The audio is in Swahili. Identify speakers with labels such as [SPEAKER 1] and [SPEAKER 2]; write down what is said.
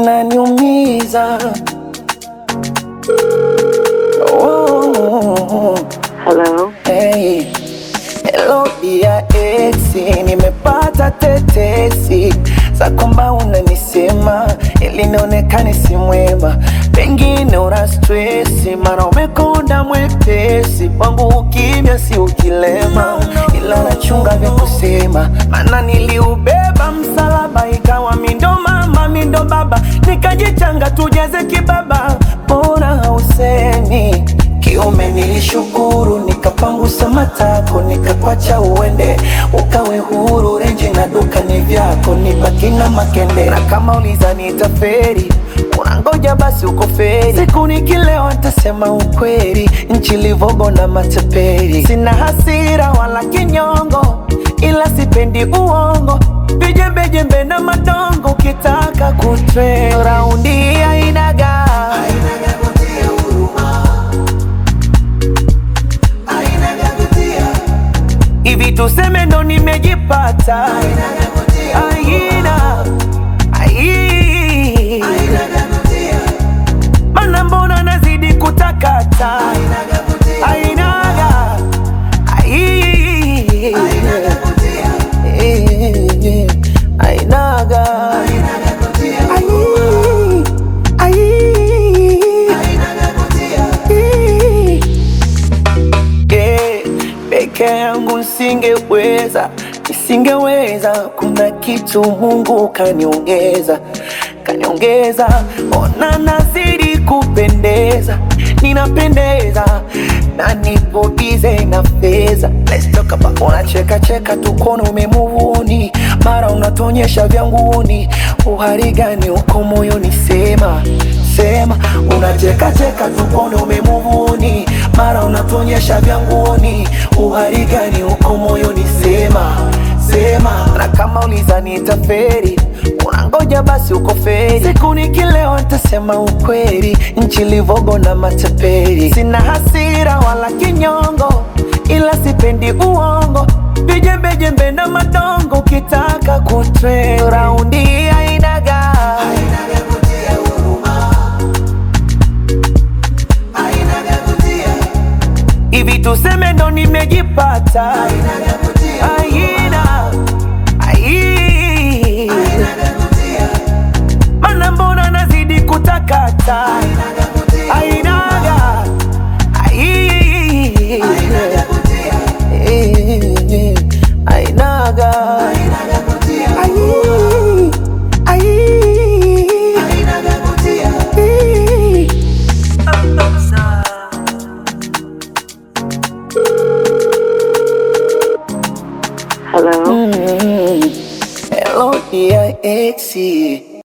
[SPEAKER 1] unaniumiza. Oh,
[SPEAKER 2] Hello.
[SPEAKER 1] hey. Hello dia exi, nimepata tetesi za kwamba unanisema ili nionekane si mwema, pengine una stresi, mara umekonda mwepesi, kwangu ukimya si ukilema, ila nachunga vya kusema, maana niliubeba msalaba, ikawa mi ndo mama mi ndo baba, nikajichanga tujeze kibaba, mbona hausemi? Kiume nilishukuru, nikapangusa matako, nikakwacha uende, ukawe huru, renji na duka ni vyako, nibaki na makende. Na kama uliza nitaferi, unangoja basi uko feri, siku nikilewa nitasema ukweli, nchi livogo na mateperi. Sina hasira wala kinyongo, ila sipendi uongo, vijembejembe na madongo, ukitaka kutre raundi ainaga hivi tuseme ndo nimejipata, aina mana mbona nazidi kutakata, ainaga ainaga peke yangu nisingeweza, kuna kitu Mungu kaniongeza, ona nazidi kupendeza, ninapendeza na nipo bize na feza. Let's talk about, unacheka cheka tukono umemuvuni, mara unatonyesha vyanguni, uhari gani uko moyoni? Sema, unacheka cheka tukono umemuvuni, mara unatonyesha vyanguni, uhari gani uko moyoni? Sema, na kama uliza nitaferi, unangoja basi uko feri, siku nikilewa nitasema ukweli, nchi livogo na mateperi. Sina hasira wala kinyongo, ila sipendi uongo, vijembejembe na madongo, ukitaka kutre raundi ainaga hivi tuseme ndo nimejipata, mana mbona nazidi kutakata, ainaga
[SPEAKER 2] Hello.
[SPEAKER 1] Hello dia exi.